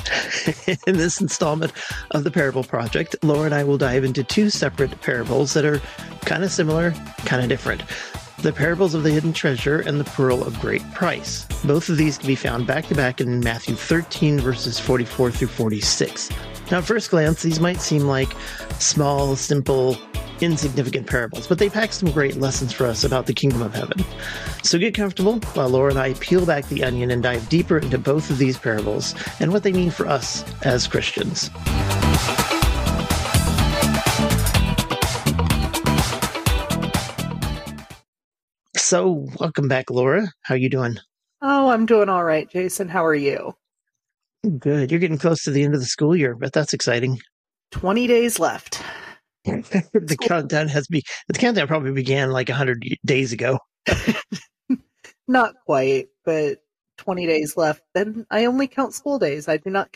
In this installment of the Parable Project, Laura and I will dive into two separate parables that are kind of similar, kind of different. The parables of the hidden treasure and the pearl of great price. Both of these can be found back-to-back in Matthew 13, verses 44 through 46. Now, at first glance, these might seem like small, simple, insignificant parables, but they pack some great lessons for us about the kingdom of heaven. So get comfortable while Laura and I peel back the onion and dive deeper into both of these parables and what they mean for us as Christians. So, welcome back, Laura. How are you doing? Oh, I'm doing all right, Jason. How are you? Good. You're getting close to the end of the school year, but that's exciting. 20 days left. The countdown probably began like 100 days ago. Not quite, but 20 days left. Then I only count school days. I do not